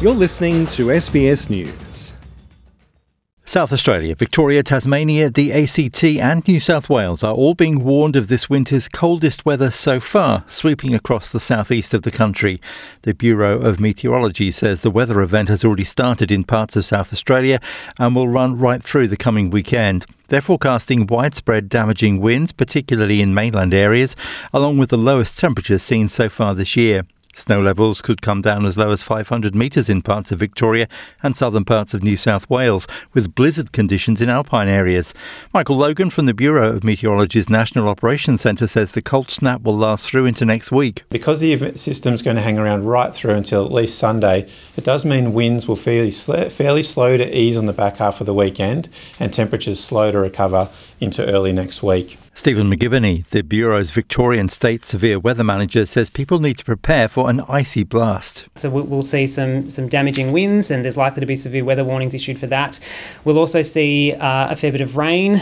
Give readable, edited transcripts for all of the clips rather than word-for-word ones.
You're listening to SBS News. South Australia, Victoria, Tasmania, the ACT and New South Wales are all being warned of this winter's coldest weather so far, sweeping across the southeast of the country. The Bureau of Meteorology says the weather event has already started in parts of South Australia and will run right through the coming weekend. They're forecasting widespread damaging winds, particularly in mainland areas, along with the lowest temperatures seen so far this year. Snow levels could come down as low as 500 metres in parts of Victoria and southern parts of New South Wales, with blizzard conditions in alpine areas. Michael Logan from the Bureau of Meteorology's National Operations Centre says the cold snap will last through into next week. Because the system's going to hang around right through until at least Sunday, it does mean winds will fairly slow to ease on the back half of the weekend and temperatures slow to recover into early next week. Stephen McGivney, the Bureau's Victorian State Severe Weather Manager, says people need to prepare for an icy blast. So we'll see some damaging winds, and there's likely to be severe weather warnings issued for that. We'll also see a fair bit of rain,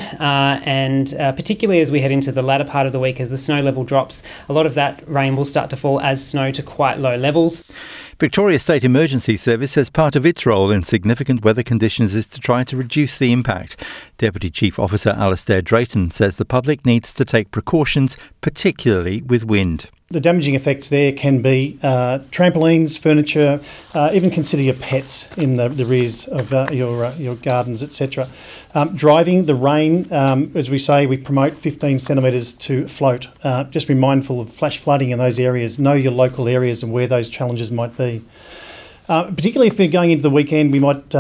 and particularly as we head into the latter part of the week, as the snow level drops, a lot of that rain will start to fall as snow to quite low levels. Victoria State Emergency Service says part of its role in significant weather conditions is to try to reduce the impact. Deputy Chief Officer Alastair Drayton says the public needs to take precautions, particularly with wind. The damaging effects there can be trampolines, furniture, even consider your pets in the rears of your gardens, etc. Driving, the rain, as we say, we promote 15 centimetres to float. Just be mindful of flash flooding in those areas. Know your local areas and where those challenges might be. Particularly if you're going into the weekend,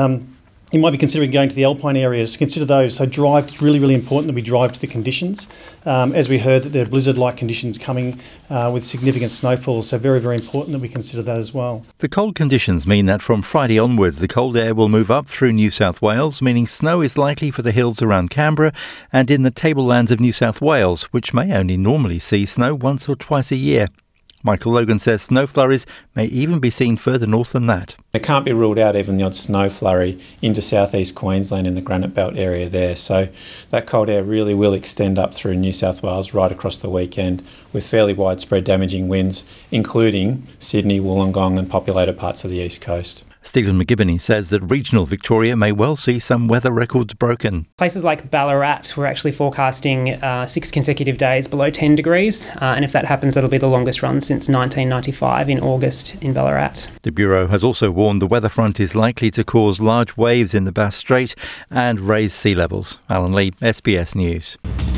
you might be considering going to the alpine areas. Consider those. So drive, it's really, really important that we drive to the conditions. As we heard, that there are blizzard-like conditions coming with significant snowfall. So very, very important that we consider that as well. The cold conditions mean that from Friday onwards, the cold air will move up through New South Wales, meaning snow is likely for the hills around Canberra and in the tablelands of New South Wales, which may only normally see snow once or twice a year. Michael Logan says snow flurries may even be seen further north than that. It can't be ruled out even the odd snow flurry into southeast Queensland in the Granite Belt area there. So that cold air really will extend up through New South Wales right across the weekend with fairly widespread damaging winds, including Sydney, Wollongong and populated parts of the east coast. Stephen McGivney says that regional Victoria may well see some weather records broken. Places like Ballarat, we're actually forecasting 6 consecutive days below 10 degrees. And if that happens, that'll be the longest run since 1995 in August in Ballarat. The Bureau has also warned the weather front is likely to cause large waves in the Bass Strait and raise sea levels. Alan Lee, SBS News.